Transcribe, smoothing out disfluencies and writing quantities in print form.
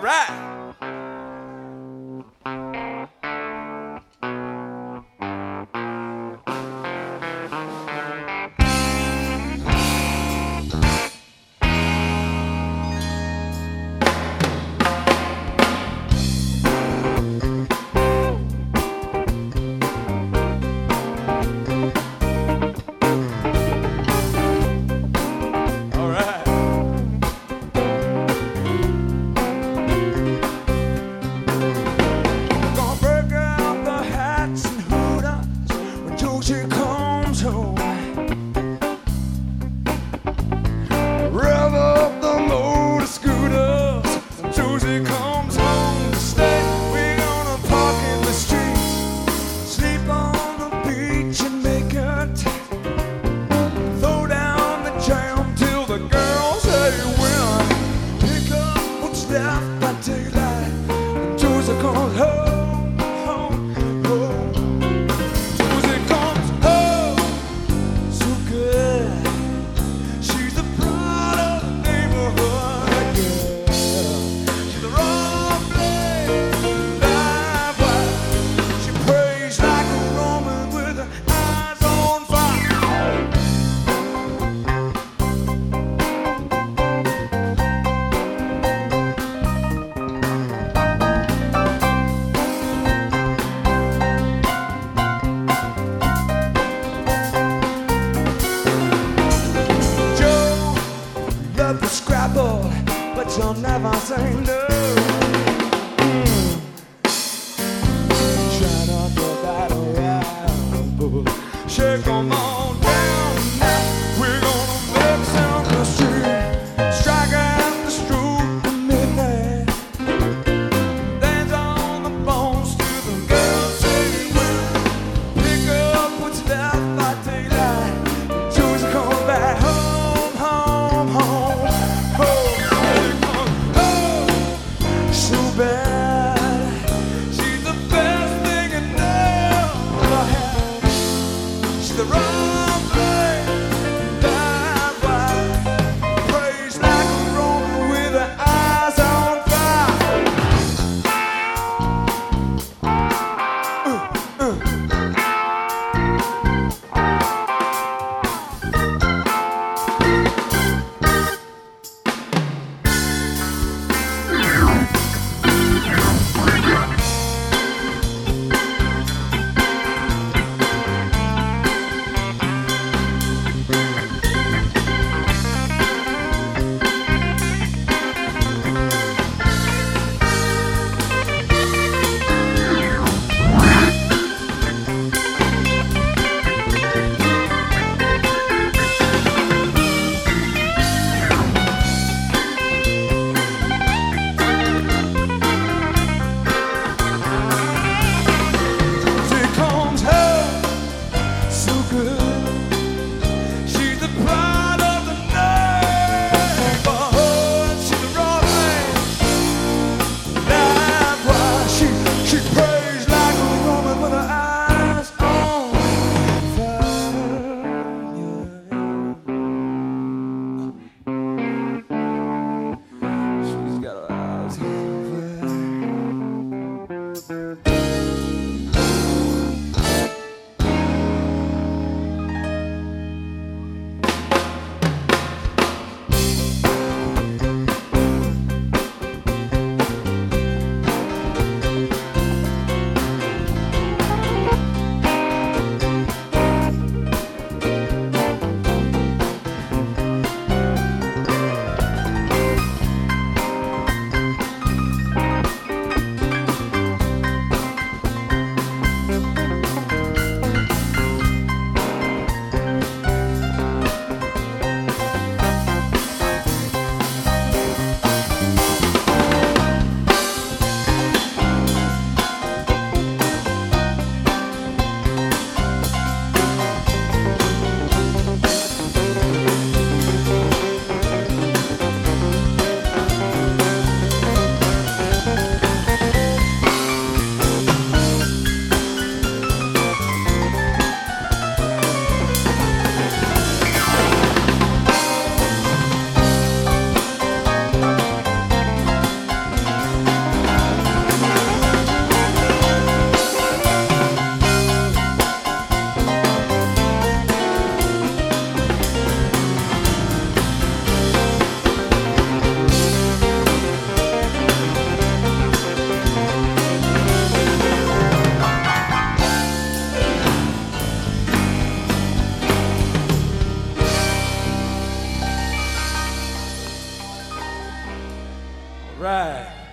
right. She comes home, rev up the motor scooters until she comes home to stay. We're gonna park in the streets, sleep on the beach and make it, throw down the jam till the girls say when, pick up what's left by daylight until she comes home. The Scrabble, but you'll never say no. Shut up your battle rap, shake 'em on down now. We're gonna make some the street, strike out the stroke of midnight, dance on the bones till the girls say well, pick up what's left by daylight, till she comes back home, home, home. Bad. She's the best thing I never had. She's the wrong right.